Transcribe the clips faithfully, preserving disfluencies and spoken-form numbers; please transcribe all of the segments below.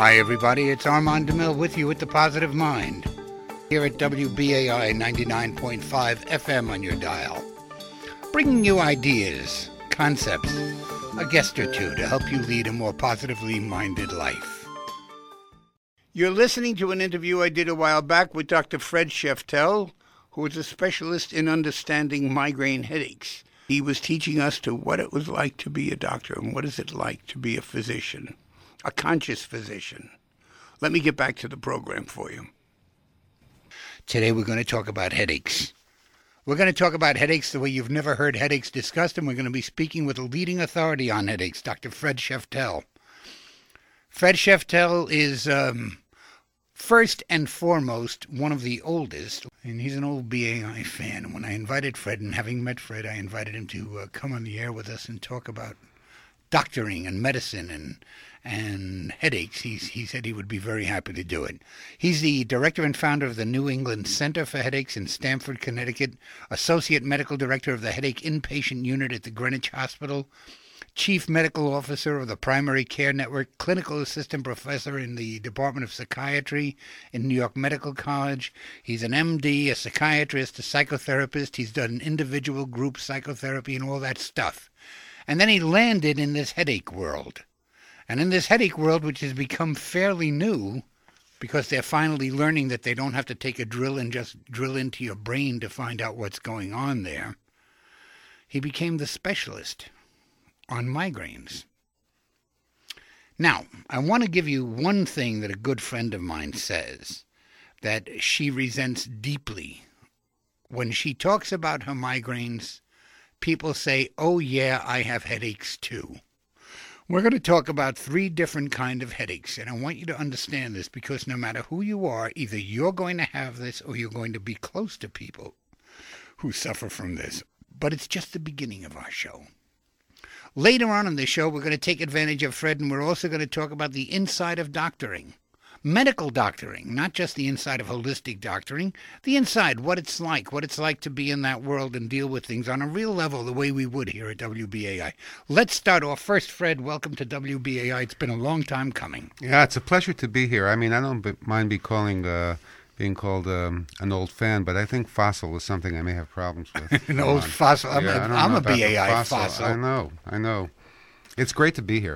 Hi, everybody. It's Armand DeMille with you at The Positive Mind here at W B A I ninety-nine point five F M on your dial, bringing you ideas, concepts, a guest or two to help you lead a more positively minded life. You're listening to an interview I did a while back with Doctor Fred Sheftel, who is a specialist in understanding migraine headaches. He was teaching us to what it was like to be a doctor and what is it like to be a physician, a conscious physician. Let me get back to the program for you. Today we're going to talk about headaches. We're going to talk about headaches the way you've never heard headaches discussed, and we're going to be speaking with a leading authority on headaches, Doctor Fred Sheftel. Fred Sheftel is, um, first and foremost, one of the oldest, and he's an old B A I fan. When I invited Fred, and having met Fred, I invited him to uh, come on the air with us and talk about doctoring and medicine and and headaches. He's, he said he would be very happy to do it. He's the director and founder of the New England Center for Headaches in Stamford, Connecticut, associate medical director of the headache inpatient unit at the Greenwich Hospital, chief medical officer of the Primary Care Network, clinical assistant professor in the Department of Psychiatry in New York Medical College. He's an M D, a psychiatrist, a psychotherapist. He's done individual group psychotherapy and all that stuff. And then he landed in this headache world. And in this headache world, which has become fairly new, because they're finally learning that they don't have to take a drill and just drill into your brain to find out what's going on there, he became the specialist on migraines. Now, I want to give you one thing that a good friend of mine says that she resents deeply. When she talks about her migraines, people say, "Oh yeah, I have headaches too." We're going to talk about three different kinds of headaches, and I want you to understand this because no matter who you are, either you're going to have this or you're going to be close to people who suffer from this. But it's just the beginning of our show. Later on in the show, we're going to take advantage of Fred, and we're also going to talk about the inside of doctoring. Medical doctoring, not just the inside of holistic doctoring, the inside, what it's like, what it's like to be in that world and deal with things on a real level the way we would here at W B A I. Let's start off. First, Fred, welcome to W B A I. It's been a long time coming. Yeah, it's a pleasure to be here. I mean, I don't b- mind be calling, uh, being called um, an old fan, but I think fossil is something I may have problems with. An old fossil. I'm yeah, a, I'm a B A I fossil. fossil. I know, I know. It's great to be here.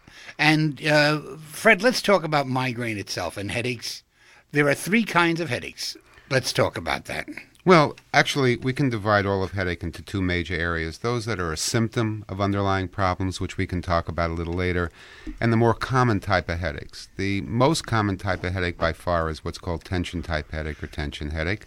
And, uh, Fred, let's talk about migraine itself and headaches. There are three kinds of headaches. Let's talk about that. Well, actually, we can divide all of headache into two major areas. Those that are a symptom of underlying problems, which we can talk about a little later, and the more common type of headaches. The most common type of headache by far is what's called tension-type headache or tension headache.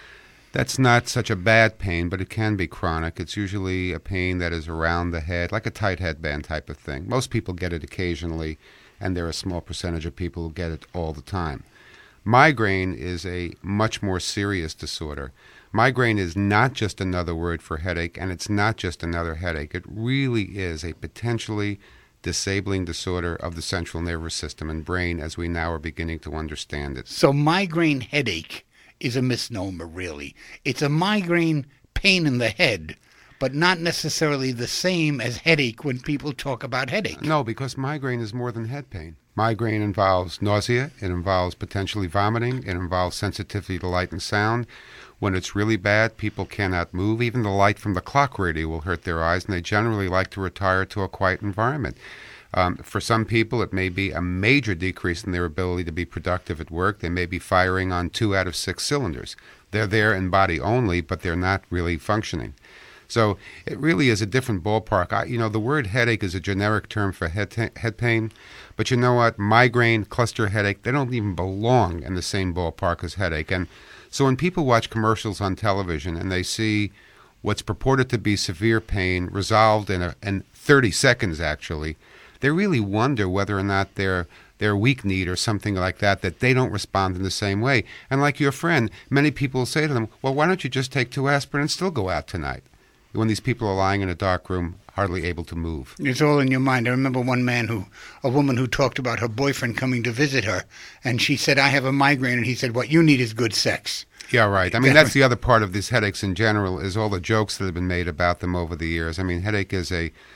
That's not such a bad pain, but it can be chronic. It's usually a pain that is around the head, like a tight headband type of thing. Most people get it occasionally, and there are a small percentage of people who get it all the time. Migraine is a much more serious disorder. Migraine is not just another word for headache, and it's not just another headache. It really is a potentially disabling disorder of the central nervous system and brain as we now are beginning to understand it. So migraine headache is a misnomer, really. It's a migraine pain in the head, but not necessarily the same as headache when people talk about headache. No, because migraine is more than head pain. Migraine involves nausea, it involves potentially vomiting, it involves sensitivity to light and sound. When it's really bad, people cannot move. Even the light from the clock radio will hurt their eyes, and they generally like to retire to a quiet environment. Um, for some people, it may be a major decrease in their ability to be productive at work. They may be firing on two out of six cylinders. They're there in body only, but they're not really functioning. So it really is a different ballpark. I, you know, the word headache is a generic term for head, t- head pain, but you know what? Migraine, cluster headache, they don't even belong in the same ballpark as headache. And so when people watch commercials on television and they see what's purported to be severe pain resolved in, a, in thirty seconds, actually, they really wonder whether or not they're their weak need or something like that, that they don't respond in the same way. And like your friend, many people say to them, well, why don't you just take two aspirin and still go out tonight? When these people are lying in a dark room, hardly able to move. It's all in your mind. I remember one man who, a woman who talked about her boyfriend coming to visit her, and she said, I have a migraine, and he said, what you need is good sex. Yeah, right. I mean, that's the other part of these headaches in general, is all the jokes that have been made about them over the years. I mean, headache is a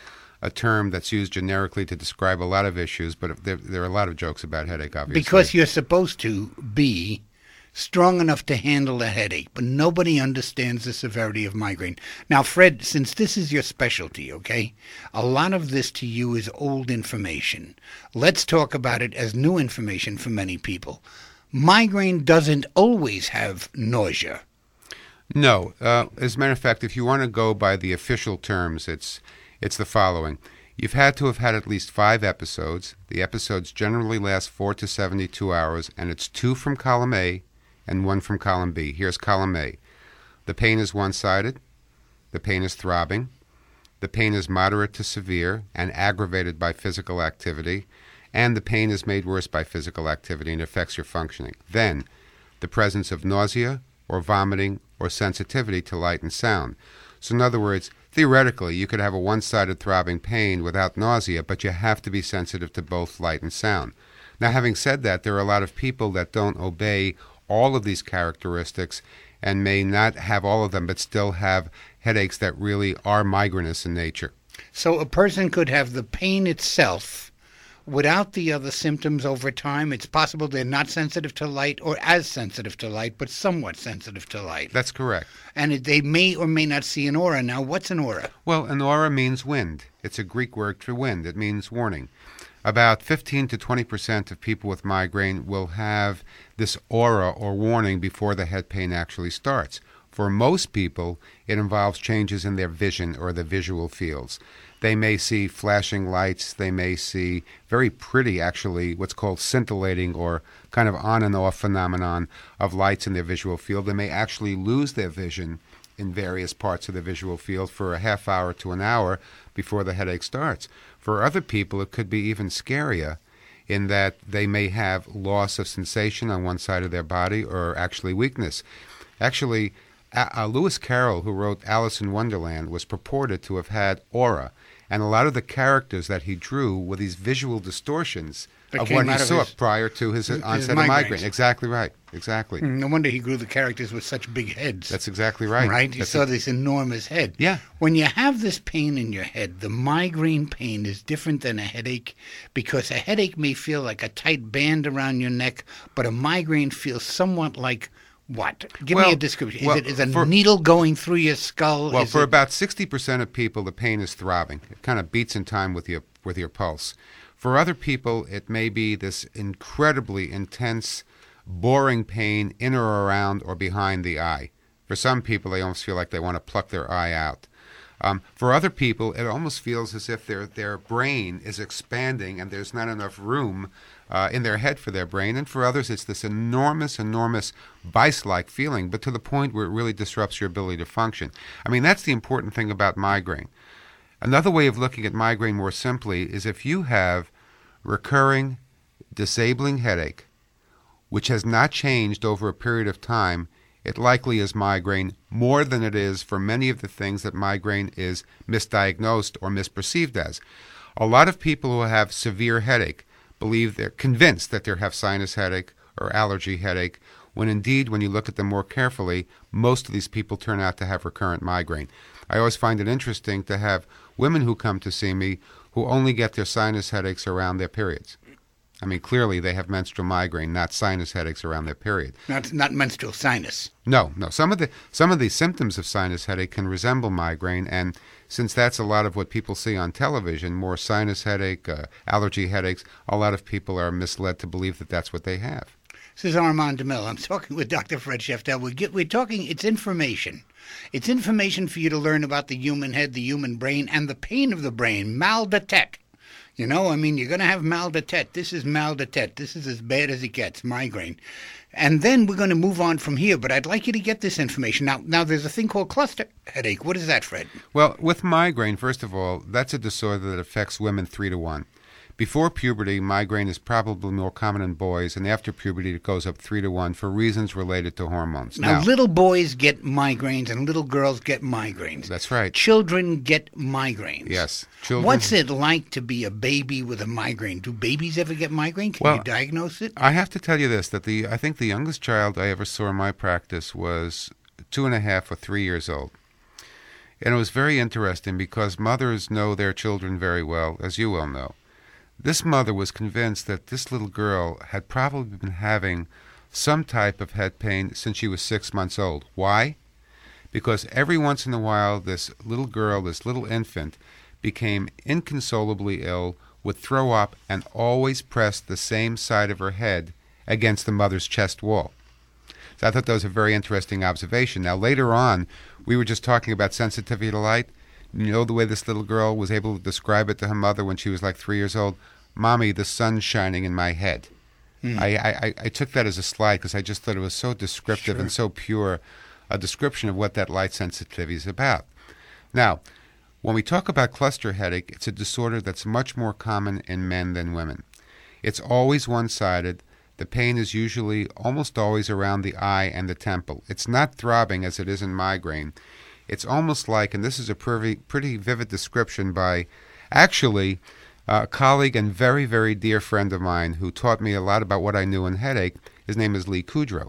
a term that's used generically to describe a lot of issues, but there, there are a lot of jokes about headache, obviously. Because you're supposed to be strong enough to handle a headache, but nobody understands the severity of migraine. Now, Fred, since this is your specialty, okay, a lot of this to you is old information. Let's talk about it as new information for many people. Migraine doesn't always have nausea. No. Uh, as a matter of fact, if you want to go by the official terms, it's it's the following. You've had to have had at least five episodes. The episodes generally last four to seventy-two hours, and it's two from column A and one from column B. Here's column A. The pain is one-sided. The pain is throbbing. The pain is moderate to severe and aggravated by physical activity. And the pain is made worse by physical activity and affects your functioning. Then, the presence of nausea or vomiting or sensitivity to light and sound. So in other words, theoretically, you could have a one-sided throbbing pain without nausea, but you have to be sensitive to both light and sound. Now, having said that, there are a lot of people that don't obey all of these characteristics and may not have all of them, but still have headaches that really are migrainous in nature. So a person could have the pain itself without the other symptoms over time. It's possible they're not sensitive to light or as sensitive to light, but somewhat sensitive to light. That's correct. And it, they may or may not see an aura. Now, what's an aura? Well, an aura means wind. It's a Greek word for wind. It means warning. About fifteen to twenty percent of people with migraine will have this aura or warning before the head pain actually starts. For most people, it involves changes in their vision or the visual fields. They may see flashing lights. They may see very pretty, actually, what's called scintillating or kind of on and off phenomenon of lights in their visual field. They may actually lose their vision in various parts of the visual field for a half hour to an hour before the headache starts. For other people, it could be even scarier in that they may have loss of sensation on one side of their body or actually weakness. Actually, uh, Lewis Carroll, who wrote Alice in Wonderland, was purported to have had aura. And a lot of the characters that he drew were these visual distortions That of came what he out of saw his- prior to his, his onset migraines. of migraine. Exactly right. Exactly. No wonder he grew the characters with such big heads. That's exactly right. Right? You That's saw a- this enormous head. Yeah. When you have this pain in your head, the migraine pain is different than a headache because a headache may feel like a tight band around your neck, but a migraine feels somewhat like what? Give me Well, a description. Is well, it is a for- needle going through your skull? Well, Is for it- about sixty percent of people, the pain is throbbing. It kind of beats in time with your with your pulse. For other people, it may be this incredibly intense, boring pain in or around or behind the eye. For some people, they almost feel like they want to pluck their eye out. Um, for other people, it almost feels as if their their brain is expanding and there's not enough room uh, in their head for their brain. And for others, it's this enormous, enormous vice-like feeling, but to the point where it really disrupts your ability to function. I mean, that's the important thing about migraine. Another way of looking at migraine more simply is if you have recurring, disabling headache, which has not changed over a period of time, it likely is migraine more than it is for many of the things that migraine is misdiagnosed or misperceived as. A lot of people who have severe headache believe they're convinced that they have sinus headache or allergy headache, when indeed, when you look at them more carefully, most of these people turn out to have recurrent migraine. I always find it interesting to have women who come to see me who only get their sinus headaches around their periods. I mean, clearly they have menstrual migraine, not sinus headaches around their period. not not menstrual sinus. No, no. Some of the some of the symptoms of sinus headache can resemble migraine, and since that's a lot of what people see on television, more sinus headache, uh, allergy headaches, a lot of people are misled to believe that that's what they have. This is Armand DeMille. I'm talking with Doctor Fred Scheftel. We get, we're talking, it's information. It's information for you to learn about the human head, the human brain, and the pain of the brain, mal de tête. You know, I mean, you're going to have mal de tête. This is mal de tête. This is as bad as it gets, migraine. And then we're going to move on from here, but I'd like you to get this information. Now, now there's a thing called cluster headache. What is that, Fred? Well, with migraine, first of all, that's a disorder that affects women three to one. Before puberty, migraine is probably more common in boys, and after puberty, it goes up three to one for reasons related to hormones. Now, little boys get migraines and little girls get migraines. That's right. Children get migraines. Yes. Children. What's it like to be a baby with a migraine? Do babies ever get migraine? Can Well, you diagnose it? I have to tell you this, that the I think the youngest child I ever saw in my practice was two and a half or three years old. And it was very interesting because mothers know their children very well, as you well know. This mother was convinced that this little girl had probably been having some type of head pain since she was six months old. Why? Because every once in a while, this little girl, this little infant, became inconsolably ill, would throw up, and always pressed the same side of her head against the mother's chest wall. So I thought that was a very interesting observation. Now, later on, we were just talking about sensitivity to light. You know the way this little girl was able to describe it to her mother when she was like three years old? Mommy, the sun's shining in my head. Mm. I, I, I took that as a slide because I just thought it was so descriptive sure. and so pure a description of what that light sensitivity is about. Now, when we talk about cluster headache, it's a disorder that's much more common in men than women. It's always one-sided. The pain is usually almost always around the eye and the temple. It's not throbbing as it is in migraine. It's almost like, and this is a pretty, pretty vivid description by actually a colleague and very, very dear friend of mine who taught me a lot about what I knew in headache. His name is Lee Kudrow.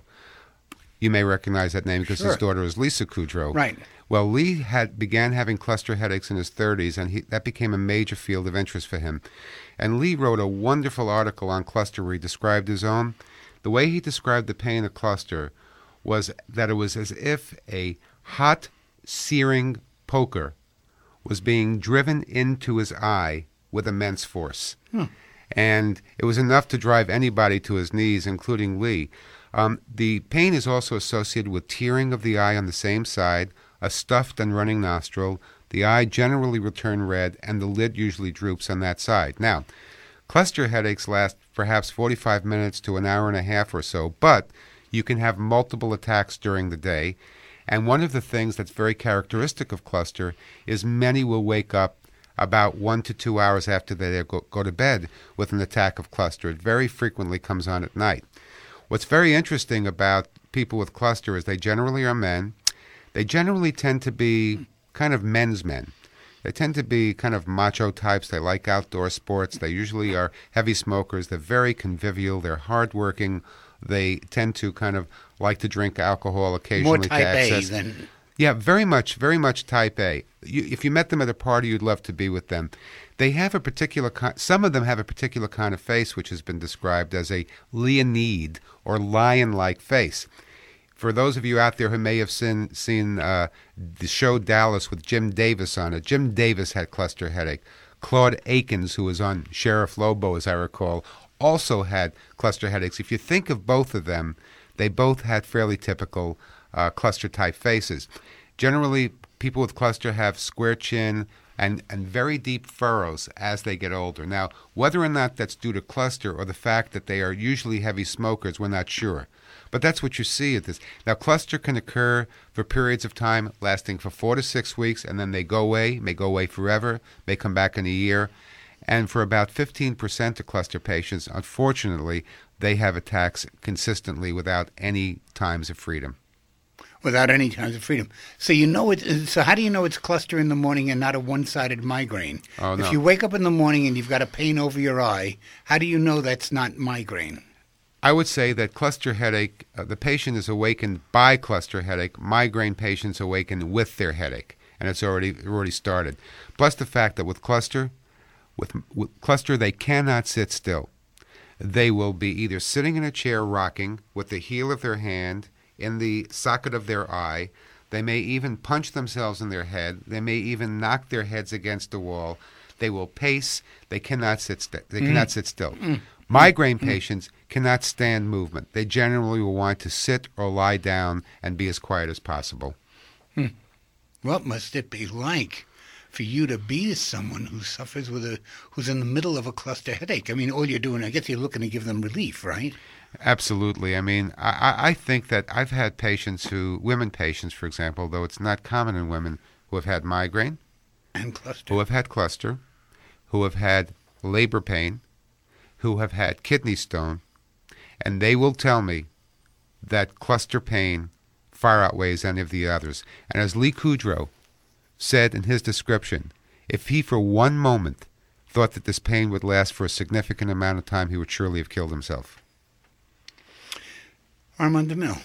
You may recognize that name because sure. his daughter is Lisa Kudrow. Right. Well, Lee had began having cluster headaches in his thirties, and he, that became a major field of interest for him. And Lee wrote a wonderful article on cluster where he described his own. The way he described the pain of cluster was that it was as if a hot, searing poker was being driven into his eye with immense force. Hmm. And it was enough to drive anybody to his knees, including Lee. Um, the pain is also associated with tearing of the eye on the same side, a stuffed and running nostril. The eye generally will turn red, and the lid usually droops on that side. Now, cluster headaches last perhaps forty-five minutes to an hour and a half or so, but you can have multiple attacks during the day. And one of the things that's very characteristic of cluster is many will wake up about one to two hours after they go, go to bed with an attack of cluster. It very frequently comes on at night. What's very interesting about people with cluster is they generally are men. They generally tend to be kind of men's men. They tend to be kind of macho types. They like outdoor sports. They usually are heavy smokers. They're very convivial. They're hardworking. They tend to kind of like to drink alcohol occasionally. More type to access. A than... Yeah, very much, very much type A. You, if you met them at a party, you'd love to be with them. They have a particular kind, some of them have a particular kind of face which has been described as a leonid or lion-like face. For those of you out there who may have seen, seen uh, the show Dallas with Jim Davis on it, Jim Davis had cluster headache. Claude Akins, who was on Sheriff Lobo, as I recall, also had cluster headaches. If you think of both of them, they both had fairly typical uh, cluster-type faces. Generally, people with cluster have square chin and, and very deep furrows as they get older. Now, whether or not that's due to cluster or the fact that they are usually heavy smokers, we're not sure. But that's what you see at this. Now, cluster can occur for periods of time lasting for four to six weeks, and then they go away, may go away forever, may come back in a year. And for about fifteen percent of cluster patients, unfortunately, they have attacks consistently without any times of freedom. Without any times of freedom. So you know it. So how do you know it's cluster in the morning and not a one-sided migraine? Oh, no. If you wake up in the morning and you've got a pain over your eye, how do you know that's not migraine? I would say that cluster headache, uh, the patient is awakened by cluster headache. Migraine patients awaken with their headache, and it's already already started. Plus the fact that with cluster, with, with cluster, they cannot sit still. They will be either sitting in a chair rocking with the heel of their hand in the socket of their eye. They may even punch themselves in their head. They may even knock their heads against the wall. They will pace. They cannot sit. St- they mm. cannot sit still. Mm. Migraine mm. patients cannot stand movement. They generally will want to sit or lie down and be as quiet as possible. Hmm. What must it be like for you to be someone who suffers with a who's in the middle of a cluster headache? I mean, all you're doing, I guess you're looking to give them relief, right? Absolutely. I mean, I, I think that I've had patients who, women patients, for example, though it's not common in women, who have had migraine, and cluster, who have had cluster, who have had labor pain, who have had kidney stone, and they will tell me that cluster pain far outweighs any of the others. And as Lee Kudrow said in his description, if he for one moment thought that this pain would last for a significant amount of time, he would surely have killed himself. Armand DeMille,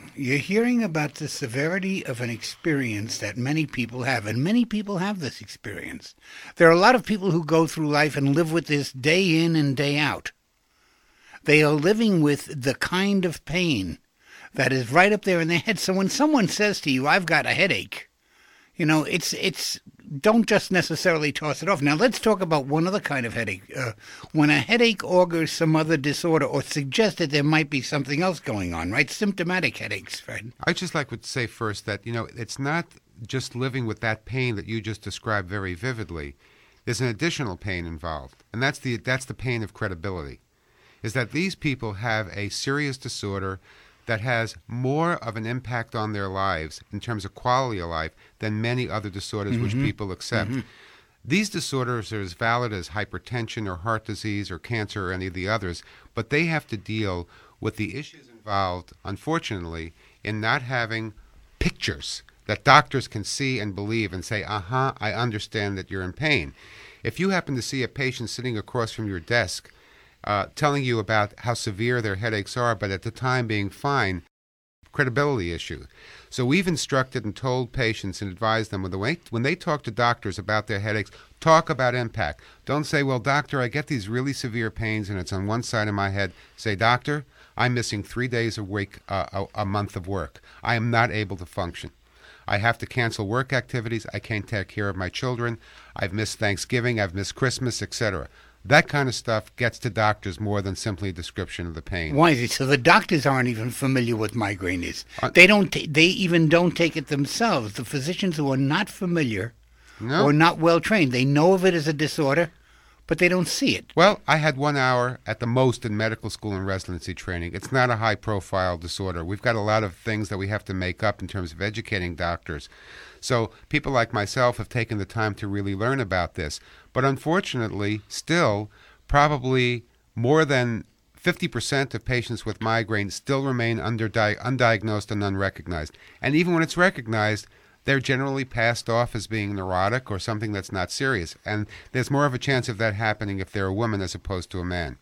You're hearing about the severity of an experience that many people have, and many people have this experience. There are a lot of people who go through life and live with this day in and day out. They are living with the kind of pain that is right up there in their head. So when someone says to you, I've got a headache, you know, it's, it's, don't just necessarily toss it off. Now let's talk about one other kind of headache. Uh, when a headache augurs some other disorder or suggests that there might be something else going on, right? Symptomatic headaches, Fred. I just like to say first that, you know, it's not just living with that pain that you just described very vividly. There's an additional pain involved, and that's the that's the pain of credibility, is that these people have a serious disorder that has more of an impact on their lives in terms of quality of life than many other disorders mm-hmm. which people accept. Mm-hmm. These disorders are as valid as hypertension or heart disease or cancer or any of the others, but they have to deal with the issues involved, unfortunately, in not having pictures that doctors can see and believe and say, uh-huh, I understand that you're in pain. If you happen to see a patient sitting across from your desk Uh, telling you about how severe their headaches are, but at the time being fine, credibility issue. So we've instructed and told patients and advised them when they, when they talk to doctors about their headaches, talk about impact. Don't say, well, doctor, I get these really severe pains and it's on one side of my head. Say, doctor, I'm missing three days a week, uh, a, a month of work. I am not able to function. I have to cancel work activities. I can't take care of my children. I've missed Thanksgiving. I've missed Christmas, et cetera. That kind of stuff gets to doctors more than simply a description of the pain. Why is it? So the doctors aren't even familiar with migraine is. Uh, they don't. T- they even don't take it themselves. The physicians who are not familiar no. or not well trained, they know of it as a disorder, but they don't see it. Well, I had one hour at the most in medical school and residency training. It's not a high-profile disorder. We've got a lot of things that we have to make up in terms of educating doctors. So people like myself have taken the time to really learn about this. But unfortunately, still, probably more than fifty percent of patients with migraine still remain underdi- undiagnosed and unrecognized. And even when it's recognized, they're generally passed off as being neurotic or something that's not serious. And there's more of a chance of that happening if they're a woman as opposed to a man.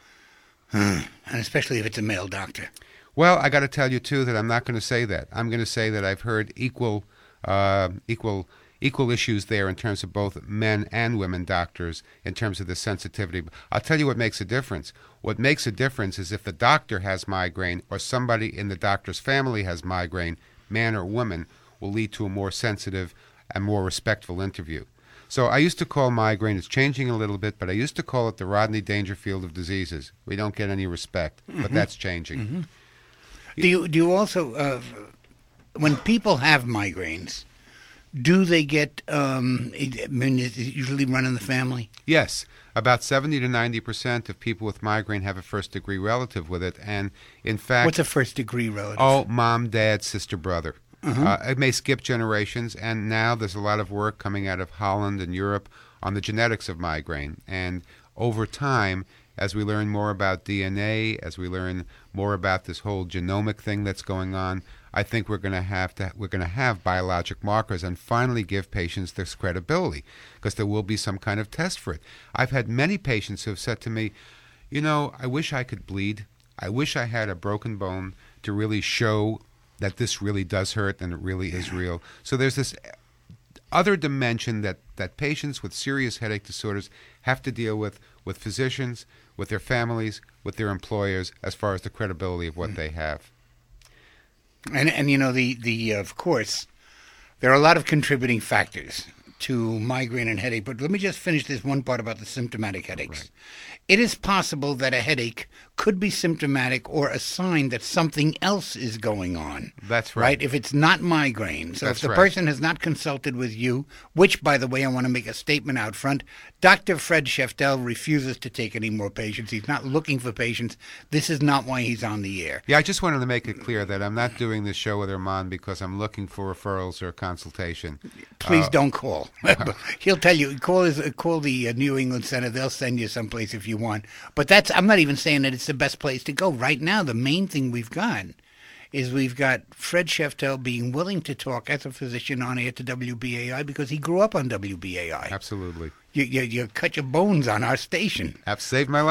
Hmm. And especially if it's a male doctor. Well, I got to tell you, too, that I'm not going to say that. I'm going to say that I've heard equal uh, equal equal issues there in terms of both men and women doctors in terms of the sensitivity. I'll tell you what makes a difference. What makes a difference is if the doctor has migraine or somebody in the doctor's family has migraine, man or woman, will lead to a more sensitive and more respectful interview. So I used to call migraine, it's changing a little bit, but I used to call it the Rodney Dangerfield of diseases. We don't get any respect, mm-hmm. but that's changing. Mm-hmm. Do you, do you also, uh, when people have migraines, do they get, um, I mean, is it usually run in the family? Yes. About seventy to ninety percent of people with migraine have a first-degree relative with it. And, in fact... What's a first-degree relative? Oh, mom, dad, sister, brother. Uh-huh. Uh, it may skip generations, and now there's a lot of work coming out of Holland and Europe on the genetics of migraine. And over time, as we learn more about D N A, as we learn more about this whole genomic thing that's going on, I think we're going to have to we're going to have biologic markers and finally give patients this credibility, because there will be some kind of test for it. I've had many patients who have said to me, you know, I wish I could bleed. I wish I had a broken bone to really show that this really does hurt and it really is real. So there's this other dimension that, that patients with serious headache disorders have to deal with, with physicians, with their families, with their employers, as far as the credibility of what mm. they have. And, and you know, the, the uh, of course, there are a lot of contributing factors to migraine and headache. But let me just finish this one part about the symptomatic headaches. Right. It is possible that a headache could be symptomatic or a sign that something else is going on. That's right. Right? If it's not migraine. So That's if the right. person has not consulted with you, which, by the way, I want to make a statement out front, Doctor Fred Scheftel refuses to take any more patients. He's not looking for patients. This is not why he's on the air. Yeah, I just wanted to make it clear that I'm not doing this show with Armand because I'm looking for referrals or consultation. Please uh, don't call. He'll tell you, call his, call the uh, New England Center. They'll send you someplace if you want. But that's, I'm not even saying that it's the best place to go. Right now, the main thing we've got is we've got Fred Scheftel being willing to talk as a physician on air to W B A I because he grew up on W B A I. Absolutely. You, you, you cut your bones on our station. Have saved my life.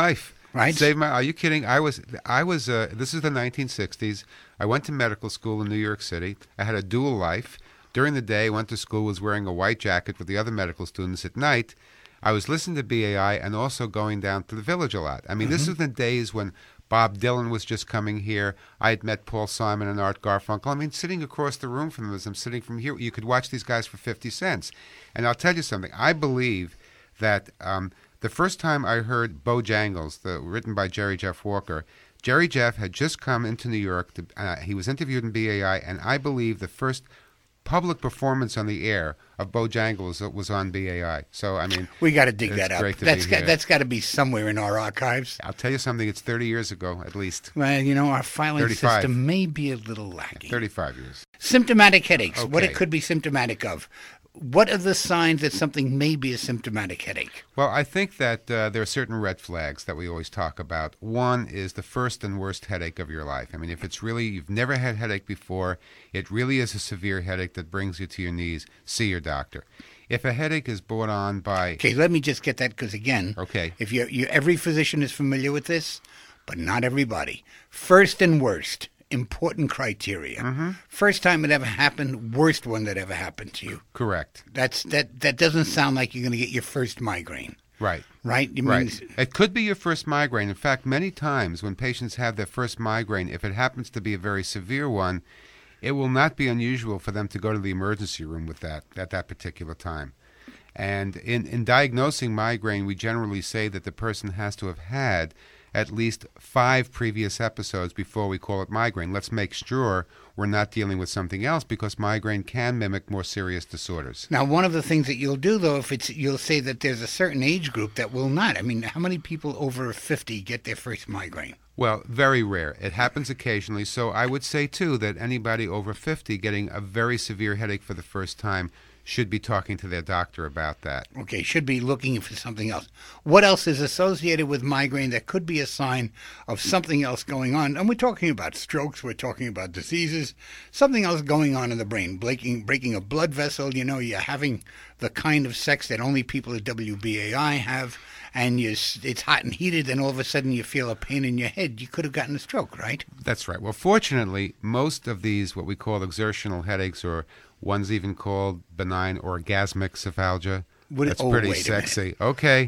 right? Saved my. Are you kidding? I was. I was. Uh, this is the nineteen sixties. I went to medical school in New York City. I had a dual life. During the day, I went to school, was wearing a white jacket with the other medical students. At night, I was listening to B A I and also going down to the Village a lot. I mean, mm-hmm. this is the days when Bob Dylan was just coming here. I had met Paul Simon and Art Garfunkel. I mean, sitting across the room from them as I'm sitting from here, you could watch these guys for fifty cents. And I'll tell you something. I believe that um, the first time I heard Bojangles, the, written by Jerry Jeff Walker, Jerry Jeff had just come into New York. To, uh, he was interviewed in B A I, and I believe the first public performance on the air of Bojangles was on B A I. So, I mean, we got to dig that up. That's got, here. that's got to be somewhere in our archives. I'll tell you something. It's thirty years ago, at least. Well, you know, our filing thirty-five system may be a little lacking. Yeah, thirty-five years. Symptomatic headaches. Okay. What it could be symptomatic of. What are the signs that something may be a symptomatic headache? Well, I think that uh, there are certain red flags that we always talk about. One is the first and worst headache of your life. I mean, if it's really, you've never had headache before, it really is a severe headache that brings you to your knees, see your doctor. If a headache is brought on by... Okay, let me just get that, because again, okay. if you you every physician is familiar with this, but not everybody. First and worst. Important criteria. Mm-hmm. First time it ever happened, worst one that ever happened to you. Correct. That's that. That doesn't sound like you're going to get your first migraine. Right. Right. You right. Mean, it could be your first migraine. In fact, many times when patients have their first migraine, if it happens to be a very severe one, it will not be unusual for them to go to the emergency room with that at that particular time. And in, in diagnosing migraine, we generally say that the person has to have had at least five previous episodes before we call it migraine. Let's make sure we're not dealing with something else, because migraine can mimic more serious disorders. Now, one of the things that you'll do, though, if it's you'll say that there's a certain age group that will not. I mean, how many people over fifty get their first migraine? Well, very rare. It happens occasionally. So I would say, too, that anybody over fifty getting a very severe headache for the first time should be talking to their doctor about that. Okay, should be looking for something else. What else is associated with migraine that could be a sign of something else going on? And we're talking about strokes, we're talking about diseases, something else going on in the brain, breaking, breaking a blood vessel. You know, you're having the kind of sex that only people at W B A I have, and you, it's hot and heated, and all of a sudden you feel a pain in your head. You could have gotten a stroke, right? That's right. Well, fortunately, most of these, what we call exertional headaches, or one's even called benign orgasmic cephalgia. What, That's oh, pretty wait a sexy. minute. Okay.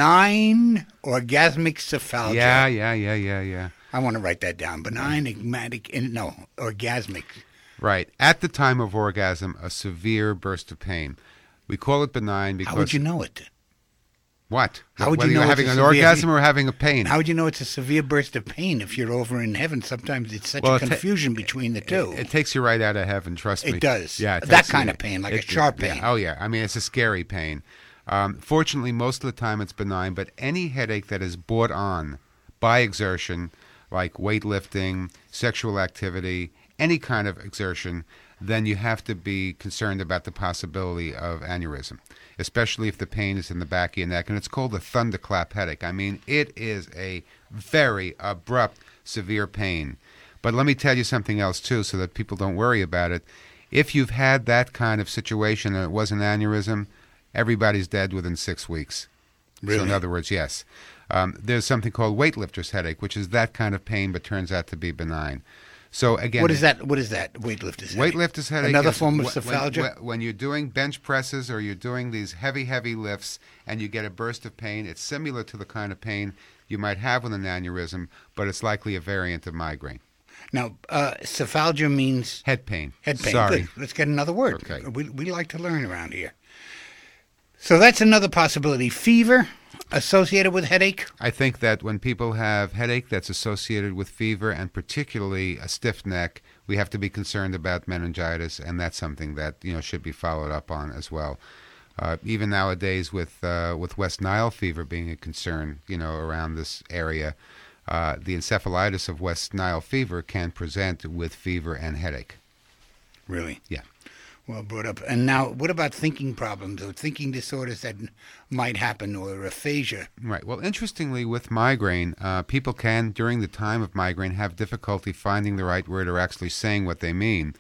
Benign orgasmic cephalgia. Yeah, yeah, yeah, yeah, yeah. I want to write that down. Benign, enigmatic, no, orgasmic. Right. At the time of orgasm, a severe burst of pain. We call it benign because... How would you know it? What? How would Whether you know you're having it's an a severe, orgasm or having a pain? How would you know it's a severe burst of pain if you're over in heaven? Sometimes it's such well, a it ta- confusion between the two. It, it takes you right out of heaven, trust me. It does. Yeah, it that takes kind you, of pain, like it, a sharp yeah, pain. Oh, yeah. I mean, it's a scary pain. Um, fortunately, most of the time it's benign, but any headache that is brought on by exertion, like weightlifting, sexual activity, any kind of exertion, then you have to be concerned about the possibility of aneurysm, especially if the pain is in the back of your neck. And it's called a thunderclap headache. I mean, it is a very abrupt, severe pain. But let me tell you something else, too, so that people don't worry about it. If you've had that kind of situation and it was an aneurysm, everybody's dead within six weeks. Really? So in other words, yes. Um, there's something called weightlifter's headache, which is that kind of pain but turns out to be benign. So again, what is that? What is that? Weightlifter's headache. Weightlifter's headache. Another is form of wh- cephalgia. When, when you're doing bench presses or you're doing these heavy, heavy lifts, and you get a burst of pain, it's similar to the kind of pain you might have with an aneurysm, but it's likely a variant of migraine. Now, uh, cephalgia means head pain. Head pain. Sorry. Good. Let's get another word. Okay. We we like to learn around here. So that's another possibility. Fever associated with headache? I think that when people have headache that's associated with fever, and particularly a stiff neck, we have to be concerned about meningitis, and that's something that, you know, should be followed up on as well. Uh, even nowadays, with uh, with West Nile fever being a concern, you know, around this area, uh, the encephalitis of West Nile fever can present with fever and headache. Really? Yeah. Well brought up. And now, what about thinking problems or thinking disorders that might happen, or aphasia? Right. Well, interestingly, with migraine, uh, people can, during the time of migraine, have difficulty finding the right word or actually saying what they mean.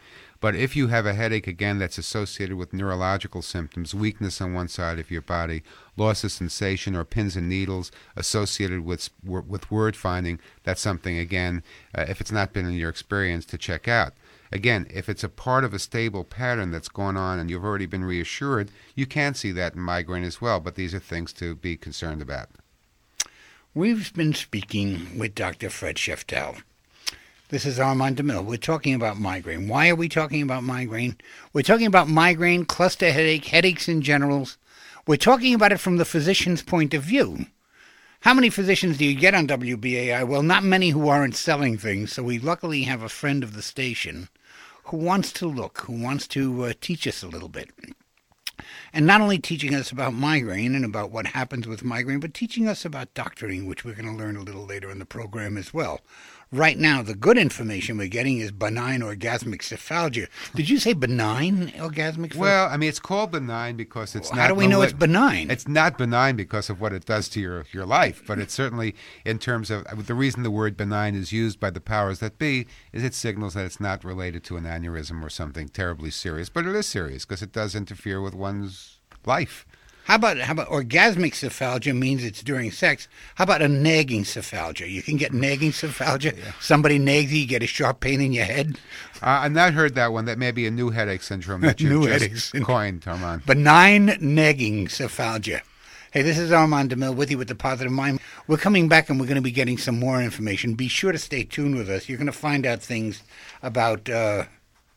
But if you have a headache, again, that's associated with neurological symptoms, weakness on one side of your body, loss of sensation, or pins and needles associated with with word finding, that's something, again, uh, if it's not been in your experience, to check out. Again, if it's a part of a stable pattern that's going on and you've already been reassured, you can see that in migraine as well, but these are things to be concerned about. We've been speaking with Doctor Fred Scheftel. This is Armand DeMille. We're talking about migraine. Why are we talking about migraine? We're talking about migraine, cluster headache, headaches in general. We're talking about it from the physician's point of view. How many physicians do you get on W B A I? Well, not many who aren't selling things, so we luckily have a friend of the station who wants to look, who wants to uh, teach us a little bit. And not only teaching us about migraine and about what happens with migraine, but teaching us about doctoring, which we're going to learn a little later in the program as well. Right now, the good information we're getting is benign orgasmic cephalgia. Did you say benign orgasmic cephalgia? Well, I mean, it's called benign because it's well, not... How do we know it's benign? It's not benign because of what it does to your, your life, but it's certainly in terms of... The reason the word benign is used by the powers that be is it signals that it's not related to an aneurysm or something terribly serious, but it is serious because it does interfere with one's life. How about how about orgasmic cephalgia means it's during sex? How about a nagging cephalgia? You can get nagging cephalgia. Yeah. Somebody nags you, you get a sharp pain in your head. Uh, I've not heard that one. That may be a new headache syndrome that you new just headaches. coined, Armand. Benign nagging cephalgia. Hey, this is Armand DeMille with you with The Positive Mind. We're coming back and we're going to be getting some more information. Be sure to stay tuned with us. You're going to find out things about uh,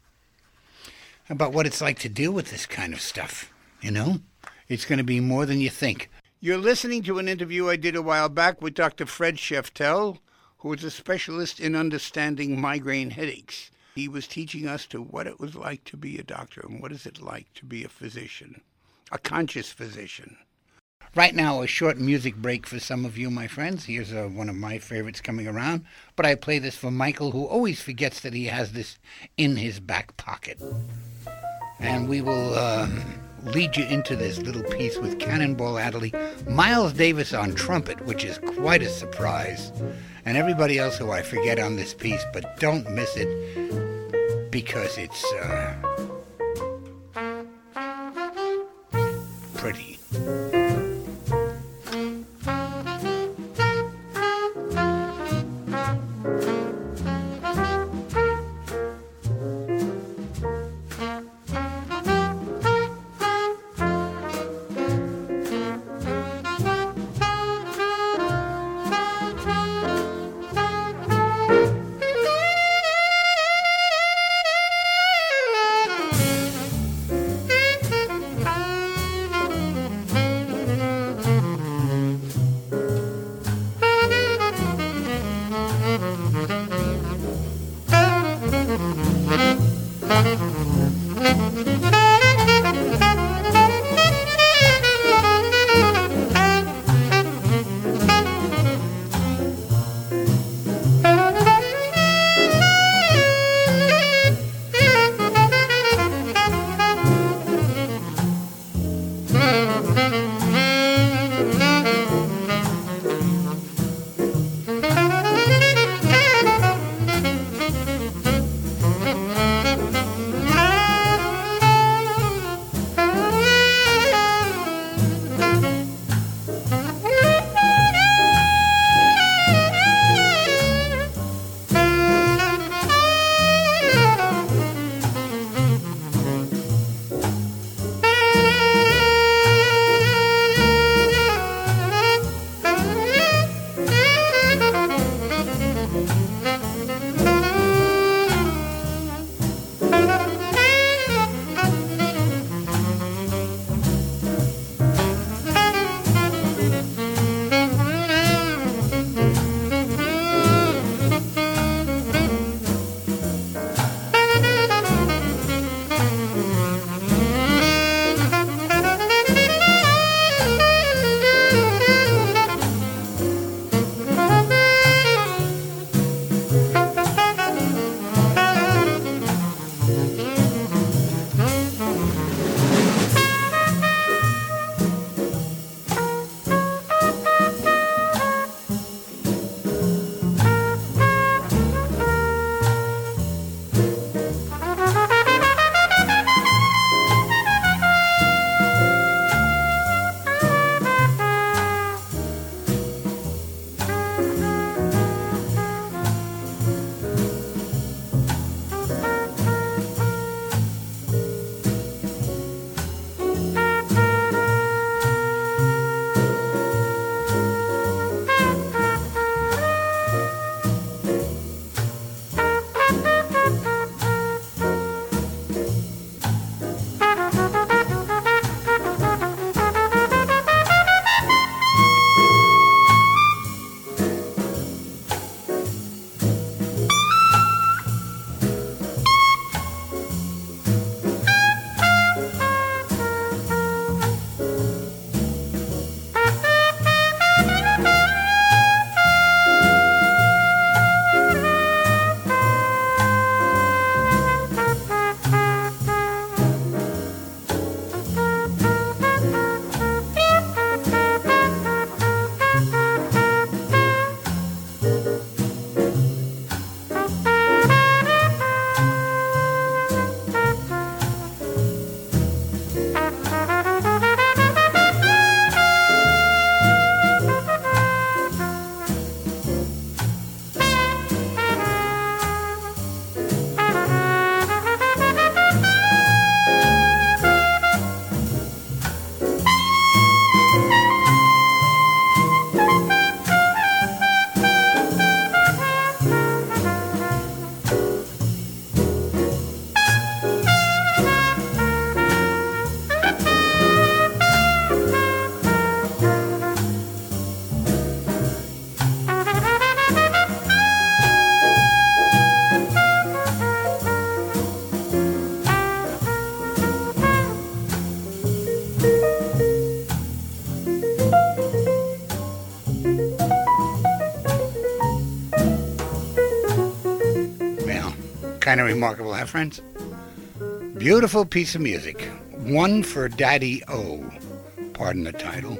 about what it's like to deal with this kind of stuff, you know? It's going to be more than you think. You're listening to an interview I did a while back with Doctor Fred Scheftel, who is a specialist in understanding migraine headaches. He was teaching us to what it was like to be a doctor and what is it like to be a physician, a conscious physician. Right now, a short music break for some of you, my friends. Here's uh, one of my favorites coming around, but I play this for Michael, who always forgets that he has this in his back pocket. And we will... Uh, lead you into this little piece with Cannonball Adderley, Miles Davis on trumpet, which is quite a surprise, and everybody else who I forget on this piece, but don't miss it because it's uh, pretty. Kind of remarkable, huh, friends? Beautiful piece of music. One for Daddy O. Pardon the title.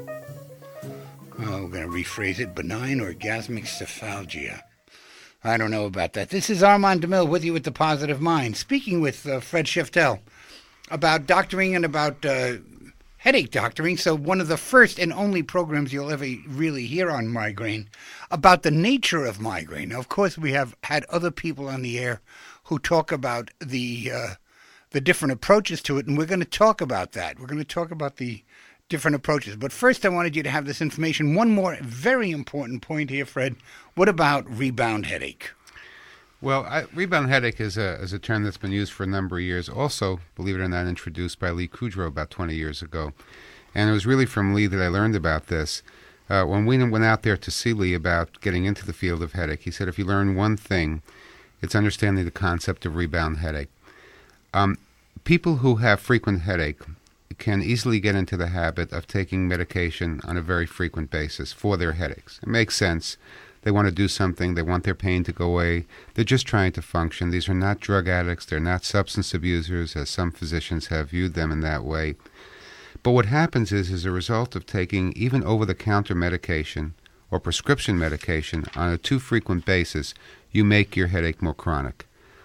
Oh, we're going to rephrase it. Benign orgasmic cephalgia. I don't know about that. This is Armand DeMille with you with The Positive Mind, speaking with uh, Fred Shiftel about doctoring and about uh, headache doctoring. So one of the first and only programs you'll ever really hear on migraine about the nature of migraine. Now, of course, we have had other people on the air who talk about the uh, the different approaches to it, and we're going to talk about that. We're going to talk about the different approaches. But first, I wanted you to have this information. One more very important point here, Fred. What about rebound headache? Well, I, rebound headache is a is a term that's been used for a number of years. Also, believe it or not, introduced by Lee Kudrow about twenty years ago. And it was really from Lee that I learned about this. Uh, when we went out there to see Lee about getting into the field of headache, he said, if you learn one thing, it's understanding the concept of rebound headache. Um, people who have frequent headache can easily get into the habit of taking medication on a very frequent basis for their headaches. It makes sense. They want to do something. They want their pain to go away. They're just trying to function. These are not drug addicts. They're not substance abusers, as some physicians have viewed them in that way. But what happens is, as a result of taking even over-the-counter medication or prescription medication on a too frequent basis, you make your headache more chronic.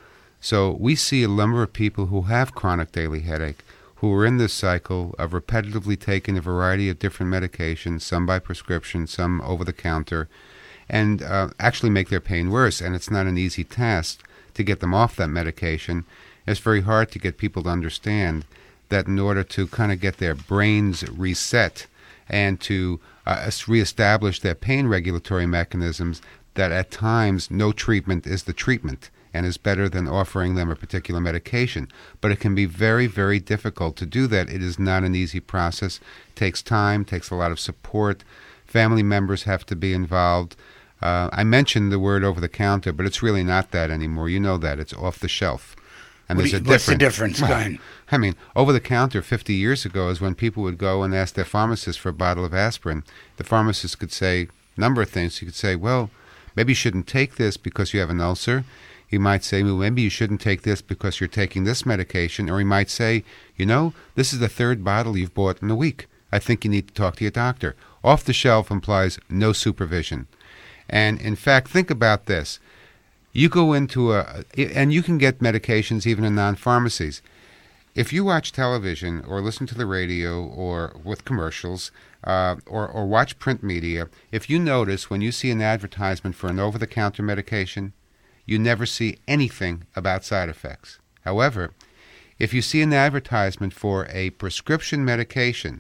So we see a number of people who have chronic daily headache who are in this cycle of repetitively taking a variety of different medications, some by prescription, some over-the-counter, and uh, actually make their pain worse. And it's not an easy task to get them off that medication. It's very hard to get people to understand that in order to kind of get their brains reset and to uh, reestablish their pain regulatory mechanisms, that at times no treatment is the treatment and is better than offering them a particular medication. But it can be very, very difficult to do that. It is not an easy process. It takes time, takes a lot of support. Family members have to be involved. Uh, I mentioned the word over-the-counter, but it's really not that anymore. You know that. It's off the shelf. And what there's you, a difference. What's the difference, Glenn? I mean, over-the-counter fifty years ago is when people would go and ask their pharmacist for a bottle of aspirin. The pharmacist could say a number of things. He could say, well, maybe you shouldn't take this because you have an ulcer. He might say, well, maybe you shouldn't take this because you're taking this medication. Or he might say, you know, this is the third bottle you've bought in a week. I think you need to talk to your doctor. Off the shelf implies no supervision. And, in fact, think about this. You go into a, and you can get medications even in non-pharmacies. If you watch television or listen to the radio or with commercials uh, or, or watch print media, if you notice when you see an advertisement for an over-the-counter medication, you never see anything about side effects. However, if you see an advertisement for a prescription medication,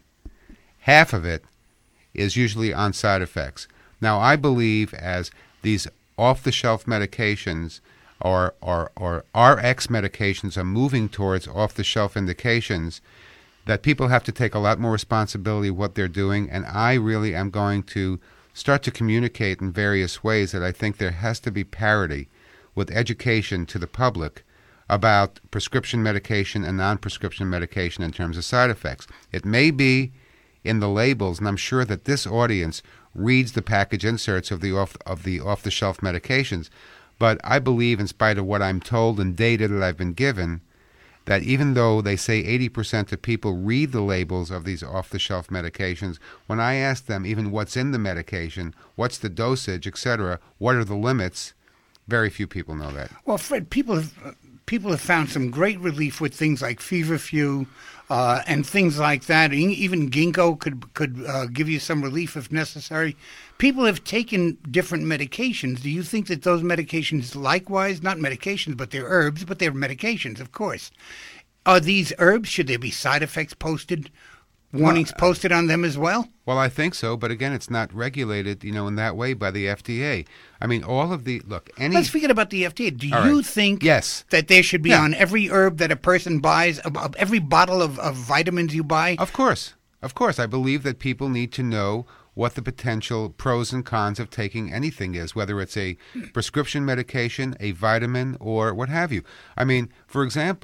half of it is usually on side effects. Now, I believe as these off-the-shelf medications or, or, or R X medications are moving towards off-the-shelf indications, that people have to take a lot more responsibility of what they're doing, and I really am going to start to communicate in various ways that I think there has to be parity with education to the public about prescription medication and non-prescription medication in terms of side effects. It may be in the labels, and I'm sure that this audience reads the package inserts of the off of the off-the-shelf medications, but I believe, in spite of what I'm told and data that I've been given, that even though they say eighty percent of people read the labels of these off-the-shelf medications, when I ask them even what's in the medication, what's the dosage, et cetera, what are the limits, very few people know that. Well, Fred, people have uh, people have found some great relief with things like feverfew uh, and things like that. Even ginkgo could could uh, give you some relief if necessary. People have taken different medications. Do you think that those medications, likewise, not medications, but they're herbs, but they're medications, of course. Are these herbs? Should there be side effects posted? Warnings posted on them as well? Well, I think so, but again, it's not regulated, you know, in that way by the F D A. I mean, all of the, look, any... Let's forget about the F D A. Do all you right. think yes. that there should be yeah. on every herb that a person buys, of every bottle of, of vitamins you buy? Of course. Of course. I believe that people need to know what the potential pros and cons of taking anything is, whether it's a prescription medication, a vitamin, or what have you. I mean, for example...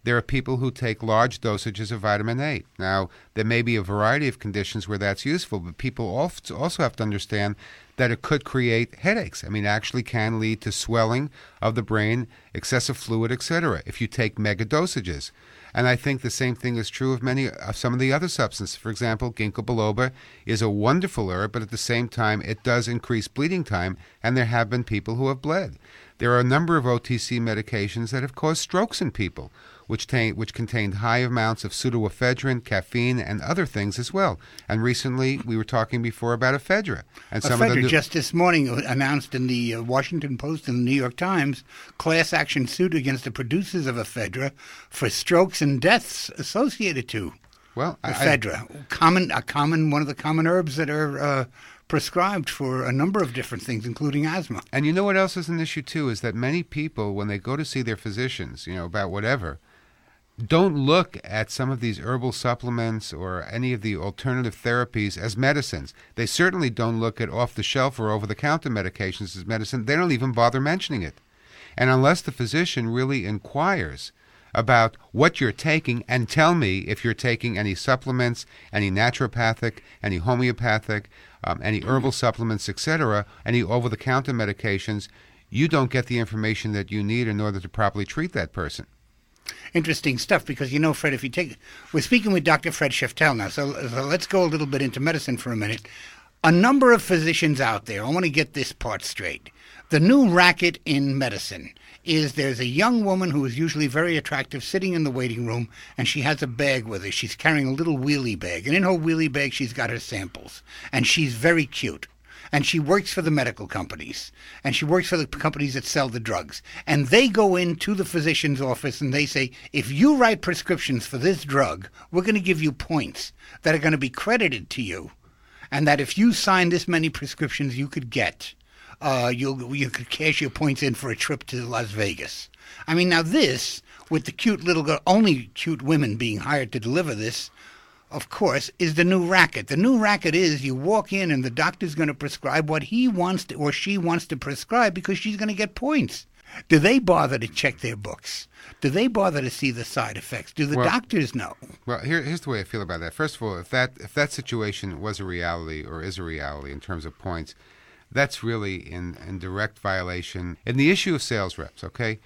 there are people who take large dosages of vitamin A. Now, there may be a variety of conditions where that's useful, but people also have to understand that it could create headaches. I mean, actually can lead to swelling of the brain, excessive fluid, et cetera, if you take mega dosages. And I think the same thing is true of many of some of the other substances. For example, ginkgo biloba is a wonderful herb, but at the same time, it does increase bleeding time, and there have been people who have bled. There are a number of O T C medications that have caused strokes in people, which, ta- which contained high amounts of pseudoephedrine, caffeine, and other things as well. And recently, we were talking before about ephedra. And some ephedra, of the new- just this morning, announced in the uh, Washington Post and the New York Times, class action suit against the producers of ephedra for strokes and deaths associated to well, ephedra. I, common, a common, one of the common herbs that are uh, prescribed for a number of different things, including asthma. And you know what else is an issue, too, is that many people, when they go to see their physicians, you know, about whatever, don't look at some of these herbal supplements or any of the alternative therapies as medicines. They certainly don't look at off-the-shelf or over-the-counter medications as medicine. They don't even bother mentioning it. And unless the physician really inquires about what you're taking and tell me if you're taking any supplements, any naturopathic, any homeopathic, um, any herbal supplements, et cetera, any over-the-counter medications, you don't get the information that you need in order to properly treat that person. Interesting stuff, because, you know, Fred, if you take... We're speaking with Doctor Fred Scheftel now, so, so let's go a little bit into medicine for a minute. A number of physicians out there, I want to get this part straight. The new racket in medicine is there's a young woman who is usually very attractive sitting in the waiting room, and she has a bag with her. She's carrying a little wheelie bag, and in her wheelie bag she's got her samples, and she's very cute. And she works for the medical companies, and she works for the companies that sell the drugs. And they go into the physician's office and they say, if you write prescriptions for this drug, we're going to give you points that are going to be credited to you. And that if you sign this many prescriptions you could get, uh, you'll, you could cash your points in for a trip to Las Vegas. I mean, now this, with the cute little girl, only cute women being hired to deliver this, of course, is the new racket. The new racket is you walk in and the doctor's going to prescribe what he wants to, or she wants to prescribe, because she's going to get points. Do they bother to check their books? Do they bother to see the side effects? Do the well, doctors know? Well, here, here's the way I feel about that. First of all, if that if that situation was a reality or is a reality in terms of points, that's really in, in direct violation. In the issue of sales reps, okay,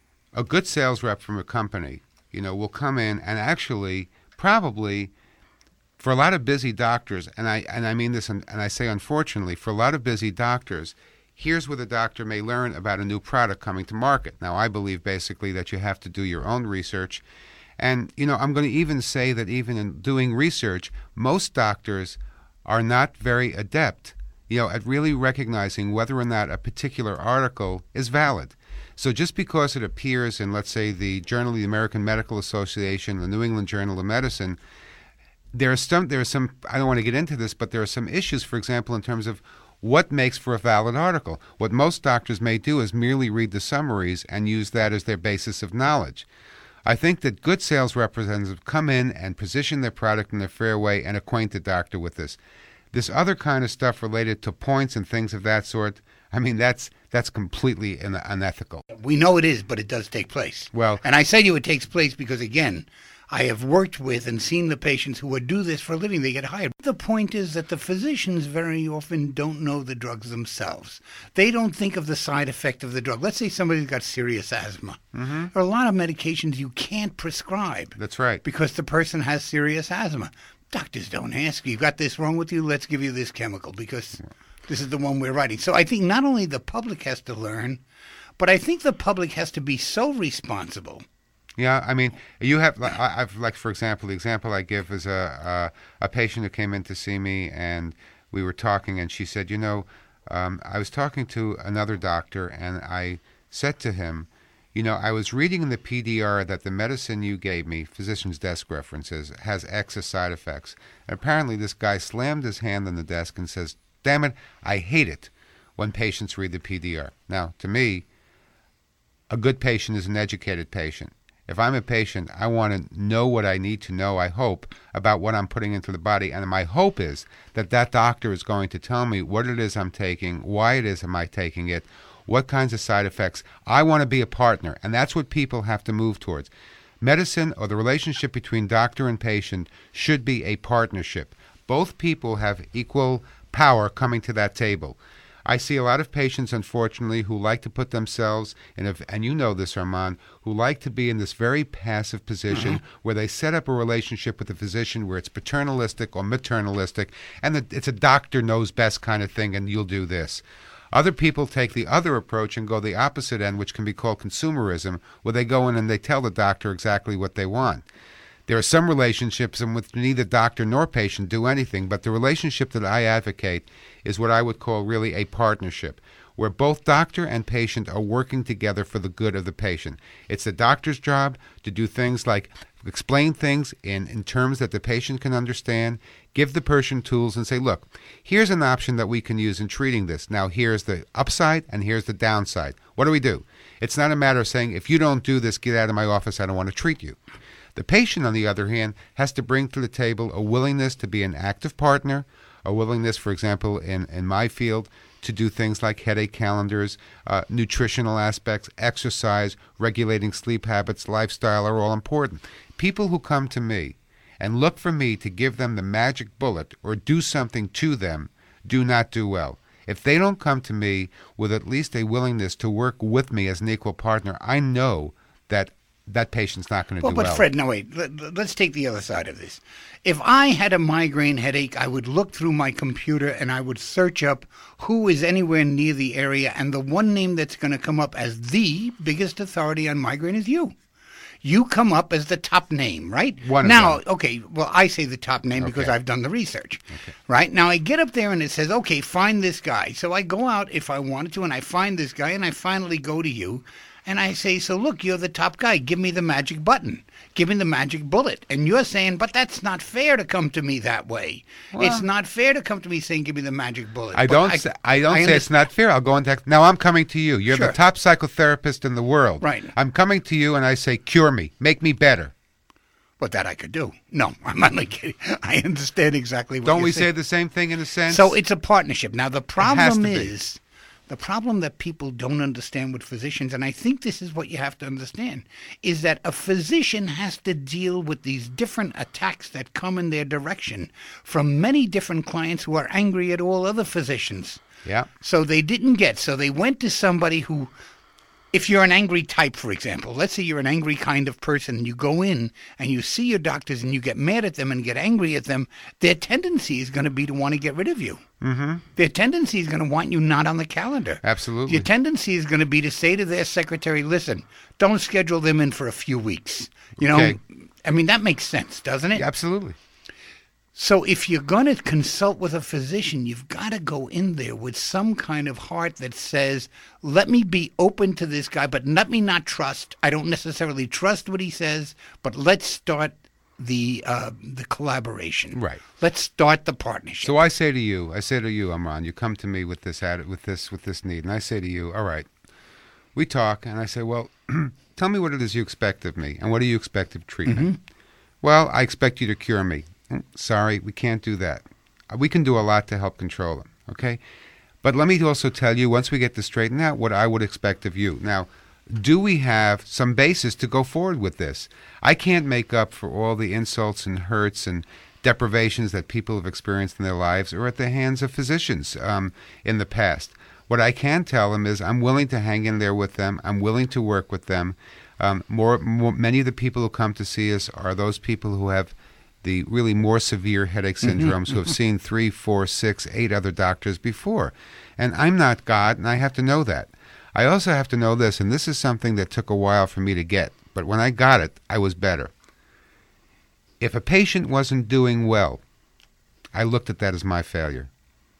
a good sales rep from a company, you know, will come in and actually probably... For a lot of busy doctors, and I and I mean this, and, and I say unfortunately, for a lot of busy doctors, here's where the doctor may learn about a new product coming to market. Now, I believe basically that you have to do your own research. And, you know, I'm going to even say that even in doing research, most doctors are not very adept, you know, at really recognizing whether or not a particular article is valid. So just because it appears in, let's say, the Journal of the American Medical Association, the New England Journal of Medicine, There are some, there are some, I don't want to get into this, but there are some issues, for example, in terms of what makes for a valid article. What most doctors may do is merely read the summaries and use that as their basis of knowledge. I think that good sales representatives come in and position their product in a fair way and acquaint the doctor with this. This other kind of stuff related to points and things of that sort, I mean, that's that's completely unethical. We know it is, but it does take place. Well, and I say to you it takes place because, again, I have worked with and seen the patients who would do this for a living. They get hired. The point is that the physicians very often don't know the drugs themselves. They don't think of the side effect of the drug. Let's say somebody's got serious asthma. Mm-hmm. There are a lot of medications you can't prescribe. That's right. Because the person has serious asthma. Doctors don't ask you, you got this wrong with you, let's give you this chemical because this is the one we're writing. So I think not only the public has to learn, but I think the public has to be so responsible. Yeah, I mean, you have, I've like, for example, the example I give is a, a, a patient who came in to see me, and we were talking, and she said, you know, um, I was talking to another doctor, and I said to him, you know, I was reading in the P D R that the medicine you gave me, physician's desk references, has X side effects. And apparently this guy slammed his hand on the desk and says, damn it, I hate it when patients read the P D R. Now, to me, a good patient is an educated patient. If I'm a patient, I want to know what I need to know, I hope, about what I'm putting into the body. And my hope is that that doctor is going to tell me what it is I'm taking, why it is am I taking it, what kinds of side effects. I want to be a partner, and that's what people have to move towards. Medicine, or the relationship between doctor and patient, should be a partnership. Both people have equal power coming to that table. I see a lot of patients, unfortunately, who like to put themselves in a, and you know this, Armand, who like to be in this very passive position mm-hmm. where they set up a relationship with the physician where it's paternalistic or maternalistic, and the, it's a doctor knows best kind of thing, and you'll do this. Other people take the other approach and go the opposite end, which can be called consumerism, where they go in and they tell the doctor exactly what they want. There are some relationships in which neither doctor nor patient do anything, but the relationship that I advocate is what I would call really a partnership, where both doctor and patient are working together for the good of the patient. It's the doctor's job to do things like explain things in, in terms that the patient can understand, give the person tools and say, look, here's an option that we can use in treating this. Now here's the upside and here's the downside. What do we do? It's not a matter of saying, if you don't do this, get out of my office, I don't want to treat you. The patient, on the other hand, has to bring to the table a willingness to be an active partner, a willingness, for example, in, in my field, to do things like headache calendars, uh, nutritional aspects, exercise, regulating sleep habits, lifestyle are all important. People who come to me and look for me to give them the magic bullet or do something to them do not do well. If they don't come to me with at least a willingness to work with me as an equal partner, I know that that patient's not going to well, do but well. But Fred, no, wait. Let, let's take the other side of this. If I had a migraine headache, I would look through my computer and I would search up who is anywhere near the area, and the one name that's going to come up as the biggest authority on migraine is you. You come up as the top name, right? One now, of them. okay, well, I say the top name Okay. because I've done the research, Okay. right? Now, I get up there and it says, okay, find this guy. So I go out if I wanted to, and I find this guy, and I finally go to you. And I say, so look, you're the top guy. Give me the magic button. Give me the magic bullet. And you're saying, but that's not fair to come to me that way. Well, it's not fair to come to me saying, give me the magic bullet. I But don't. say, I don't I say it's not fair. I'll go into. Now I'm coming to you. You're Sure. the top psychotherapist in the world. Right. I'm coming to you, and I say, cure me, make me better. But that I could do. No, I'm only kidding. I understand exactly what Don't you're we saying. say the same thing in a sense? So it's a partnership. Now, the has problem to be. is, the problem that people don't understand with physicians, and I think this is what you have to understand, is that a physician has to deal with these different attacks that come in their direction from many different clients who are angry at all other physicians. Yeah. So they didn't get, so they went to somebody who, if you're an angry type, for example, let's say you're an angry kind of person, and you go in and you see your doctors and you get mad at them and get angry at them, their tendency is going to be to want to get rid of you. Mm-hmm. Their tendency is going to want you not on the calendar. Absolutely. Your tendency is going to be to say to their secretary, listen, don't schedule them in for a few weeks. You know, Okay. I mean, that makes sense, doesn't it? Yeah, absolutely. So if you're going to consult with a physician, you've got to go in there with some kind of heart that says, let me be open to this guy, but let me not trust. I don't necessarily trust what he says, but let's start the uh, the collaboration. Right. Let's start the partnership. So I say to you, I say to you, Amran, you come to me with this ad, with this with this need, and I say to you, all right, we talk, and I say, well, tell me what it is you expect of me, and what do you expect of treatment? Mm-hmm. Well, I expect you to cure me. Sorry, we can't do that. We can do a lot to help control them, okay? But let me also tell you, once we get this straightened out, what I would expect of you. Now, do we have some basis to go forward with this? I can't make up for all the insults and hurts and deprivations that people have experienced in their lives or at the hands of physicians um, in the past. What I can tell them is I'm willing to hang in there with them. I'm willing to work with them. Um, more, more, many of the people who come to see us are those people who have the really more severe headache syndromes who have seen three, four, six, eight other doctors before. And I'm not God, and I have to know that. I also have to know this, and this is something that took a while for me to get, but when I got it, I was better. If a patient wasn't doing well, I looked at that as my failure.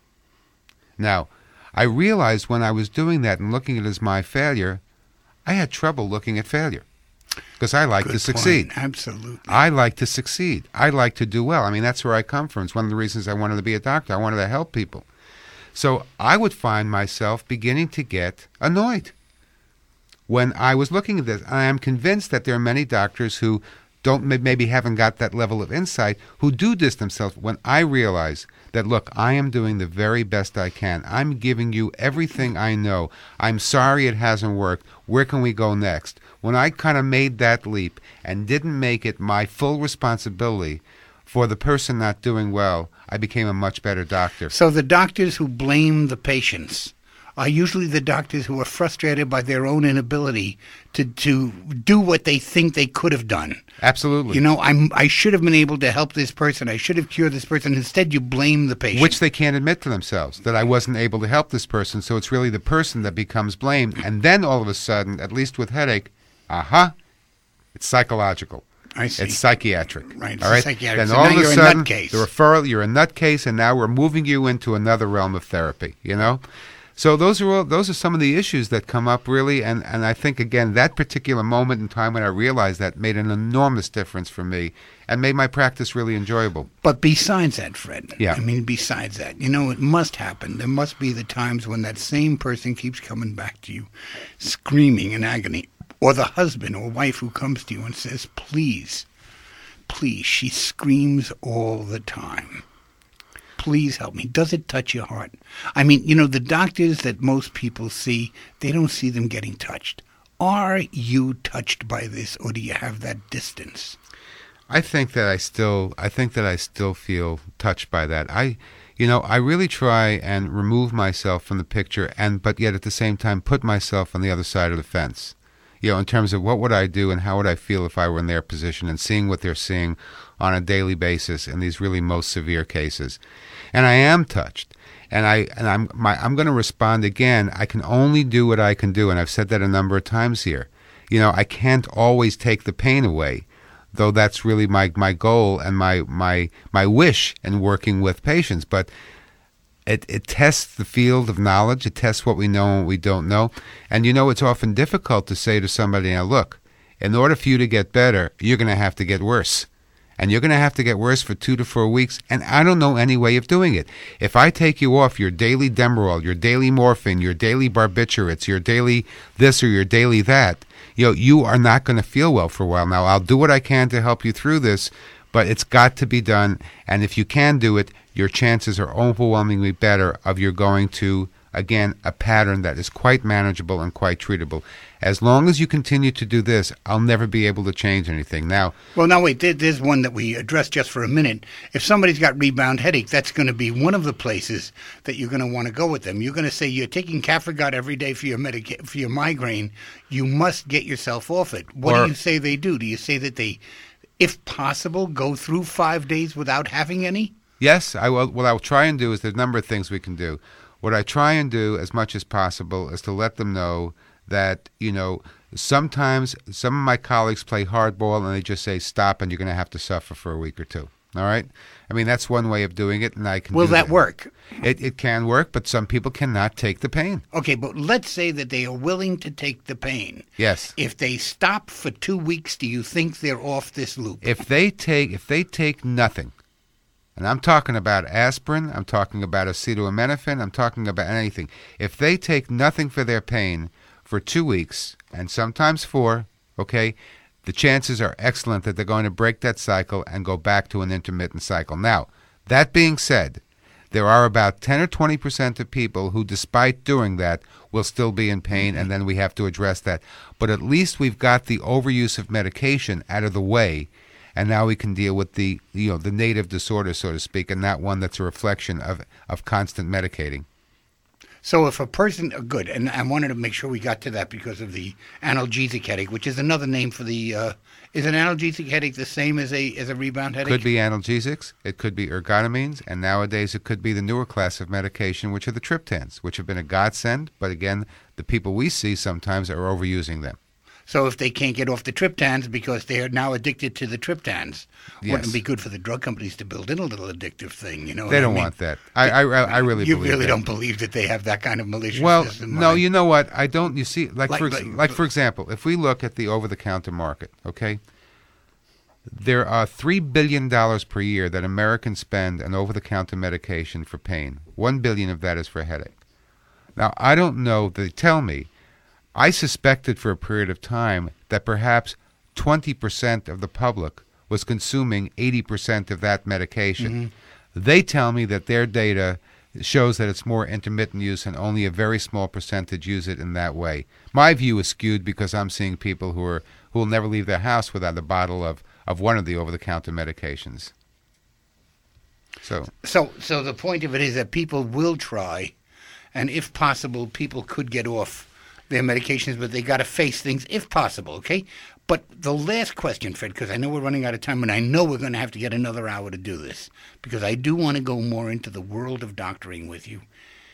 Now, I realized when I was doing that and looking at it as my failure, I had trouble looking at failure. Because I like Good to succeed. point. Absolutely. I like to succeed. I like to do well. I mean, that's where I come from. It's one of the reasons I wanted to be a doctor. I wanted to help people. So I would find myself beginning to get annoyed when I was looking at this. I am convinced that there are many doctors who don't maybe haven't got that level of insight, who do this themselves. When I realize that, look, I am doing the very best I can. I'm giving you everything I know. I'm sorry it hasn't worked. Where can we go next? when I kind of made that leap and didn't make it my full responsibility for the person not doing well, I became a much better doctor. So the doctors who blame the patients are usually the doctors who are frustrated by their own inability to, to do what they think they could have done. Absolutely. You know, I'm, I should have been able to help this person. I should have cured this person. Instead, you blame the patient. Which they can't admit to themselves, that I wasn't able to help this person. So it's really the person that becomes blamed. And then all of a sudden, at least with headache, aha, it's psychological. I see. It's psychiatric. Right. It's all right. psychiatric. Then So all now of a you're a sudden, nutcase. the referral, you're a nutcase, and now we're moving you into another realm of therapy. You know. So those are all, those are some of the issues that come up, really, and, and I think, again, that particular moment in time when I realized that made an enormous difference for me and made my practice really enjoyable. But besides that, Fred, Yeah. I mean, besides that, you know, it must happen. There must be the times when that same person keeps coming back to you, screaming in agony, or the husband or wife who comes to you and says, please, please, she screams all the time. Please help me. Does it touch your heart? I mean, you know, the doctors that most people see, they don't see them getting touched. Are you touched by this, or do you have that distance? I think that I still, I think that I still feel touched by that. I, you know, I really try and remove myself from the picture, and but yet at the same time put myself on the other side of the fence. You know, in terms of what would I do and how would I feel if I were in their position, and seeing what they're seeing on a daily basis in these really most severe cases. And I am touched. And I and I'm my I'm going to respond again. I can only do what I can do, and I've said that a number of times here. You know, I can't always take the pain away, though that's really my, my goal and my my my wish in working with patients. But It, it tests the field of knowledge. It tests what we know and what we don't know. And, you know, it's often difficult to say to somebody, now, look, in order for you to get better, you're going to have to get worse. And you're going to have to get worse for two to four weeks. And I don't know any way of doing it. If I take you off your daily Demerol, your daily morphine, your daily barbiturates, your daily this or your daily that, you know, you are not going to feel well for a while. Now, I'll do what I can to help you through this, but it's got to be done. And if you can do it, your chances are overwhelmingly better of you're going to, again, a pattern that is quite manageable and quite treatable. As long as you continue to do this, I'll never be able to change anything. Now, well, now wait, there, there's one that we addressed just for a minute. If somebody's got rebound headache, that's going to be one of the places that you're going to want to go with them. You're going to say you're taking Cafragot every day for your medica- for your migraine. You must get yourself off it. What Or- do you say they do? Do you say that they, if possible, go through five days without having any? yes, I will. What I'll try and do is there's a number of things we can do. What I try and do as much as possible is to let them know that, you know, sometimes some of my colleagues play hardball and they just say stop and you're going to have to suffer for a week or two. All right? I mean, that's one way of doing it, and I can Will do that work? It, it can work, but some people cannot take the pain. Okay, but let's say that they are willing to take the pain. Yes. If they stop for two weeks, do you think they're off this loop? If they take if they take nothing, and I'm talking about aspirin, I'm talking about acetaminophen, I'm talking about anything. If they take nothing for their pain for two weeks, and sometimes four, okay, the chances are excellent that they're going to break that cycle and go back to an intermittent cycle. Now, that being said, there are about ten or twenty percent of people who, despite doing that, will still be in pain, and then we have to address that. But at least we've got the overuse of medication out of the way, and now we can deal with the, you know, the native disorder, so to speak, and not one that's a reflection of, of constant medicating. So if a person, uh, good, and I wanted to make sure we got to that because of the analgesic headache, which is another name for the, uh, is an analgesic headache the same as a as a rebound headache? Could be analgesics, it could be ergotamines, and nowadays it could be the newer class of medication, which are the triptans, which have been a godsend, but again, the people we see sometimes are overusing them. So if they can't get off the triptans because they are now addicted to the triptans, Yes. wouldn't it be good for the drug companies to build in a little addictive thing? You know, what They I don't mean? want that. I, I, I really You believe really that. don't believe that they have that kind of maliciousness Well, in no, mind. you know what? I don't. You see, like, Like- for ex- like- like for example, if we look at the over-the-counter market, okay, there are three billion dollars per year that Americans spend on over-the-counter medication for pain. One billion of that is for headache. Now, I don't know. They tell me. I suspected for a period of time that perhaps twenty percent of the public was consuming eighty percent of that medication. Mm-hmm. They tell me that their data shows that it's more intermittent use and only a very small percentage use it in that way. My view is skewed because I'm seeing people who are who will never leave their house without a bottle of, of one of the over-the-counter medications. So, so, so the point of it is that people will try, and if possible, people could get off their medications, but they got to face things if possible, okay? But the last question, Fred, because I know we're running out of time, and I know we're going to have to get another hour to do this, because I do want to go more into the world of doctoring with you.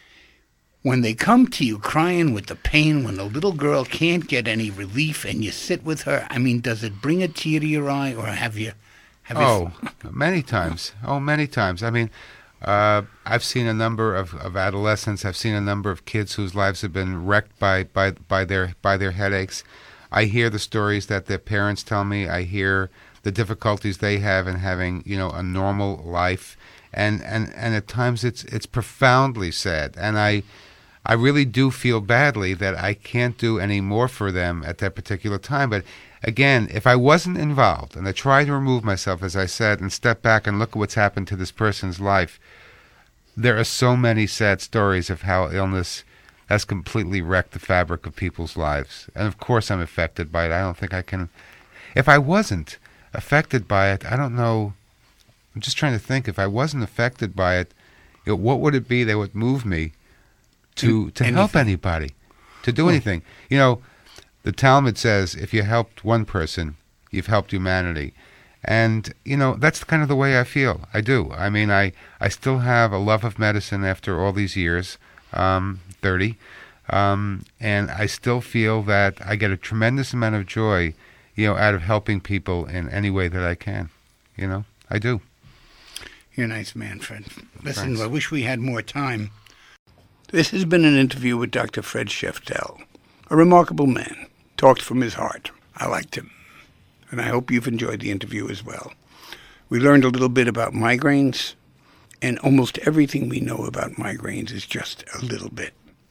When they come to you crying with the pain, when the little girl can't get any relief, and you sit with her, I mean, does it bring a tear to your eye, or have you... Have oh, you... many times. Oh, many times. I mean, uh, I've seen a number of, of adolescents. I've seen a number of kids whose lives have been wrecked by, by, by their by their headaches. I hear the stories that their parents tell me. I hear the difficulties they have in having, you know, a normal life, and, and, and at times it's it's profoundly sad. And I I really do feel badly that I can't do any more for them at that particular time. But again, if I wasn't involved and I tried to remove myself, as I said, and step back and look at what's happened to this person's life, there are so many sad stories of how illness has completely wrecked the fabric of people's lives. And of course I'm affected by it. I don't think I can... If I wasn't affected by it, I don't know... I'm just trying to think. If I wasn't affected by it, you know, what would it be that would move me to, to help anybody, to do anything? You know, the Talmud says, if you helped one person, you've helped humanity. And, you know, that's kind of the way I feel. I do. I mean, I, I still have a love of medicine after all these years, um, thirty, um, and I still feel that I get a tremendous amount of joy, you know, out of helping people in any way that I can. You know, I do. You're a nice man, Fred. Listen, Thanks. I wish we had more time. This has been an interview with Doctor Fred Scheftel, a remarkable man. Talked from his heart. I liked him. And I hope you've enjoyed the interview as well. We learned a little bit about migraines, and almost everything we know about migraines is just a little bit.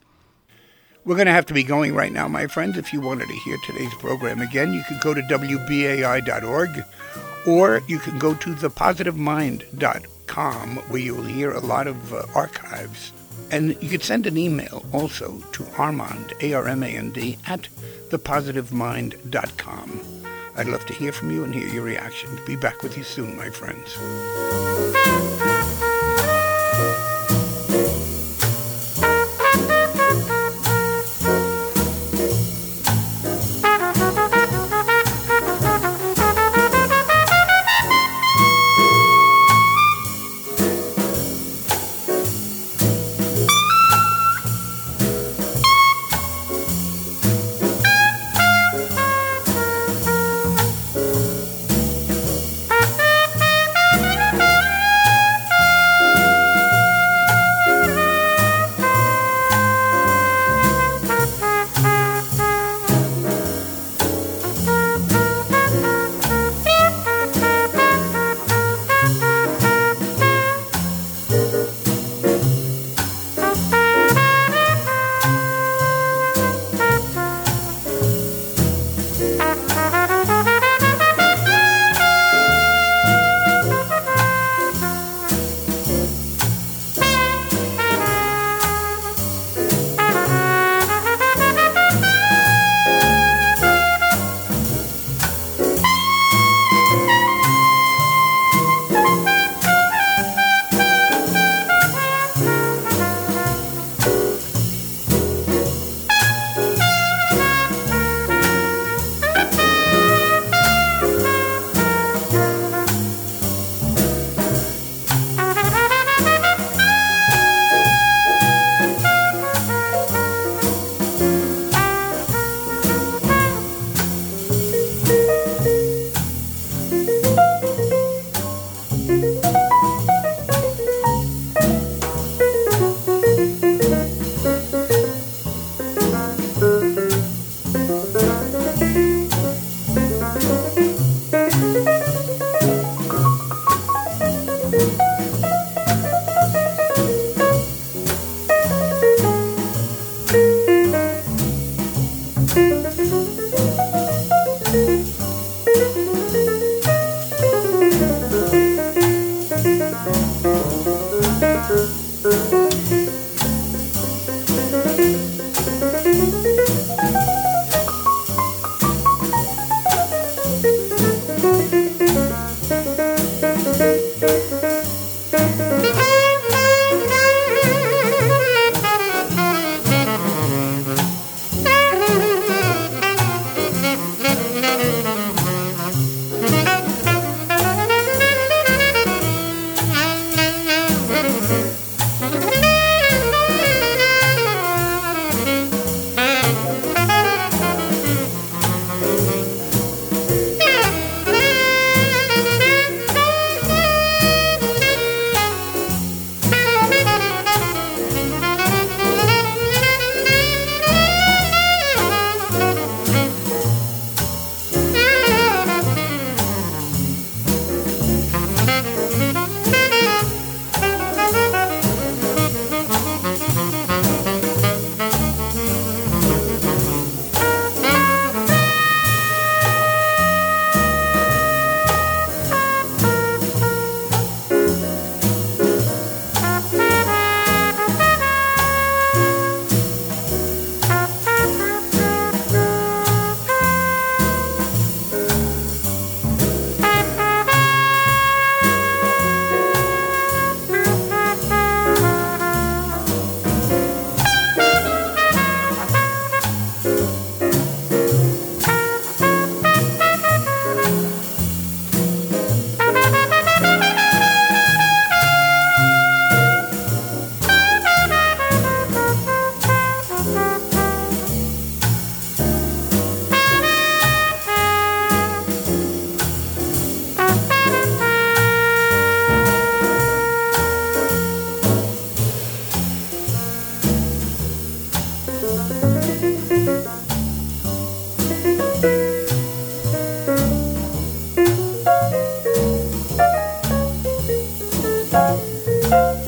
We're going to have to be going right now, my friends. If you wanted to hear today's program again, you can go to W B A I dot org, or you can go to the positive mind dot com, where you will hear a lot of uh, archives. And you could send an email also to Armand, A R M A N D, at the positive mind dot com. I'd love to hear from you and hear your reactions. Be back with you soon, my friends. Thank you. Thank you.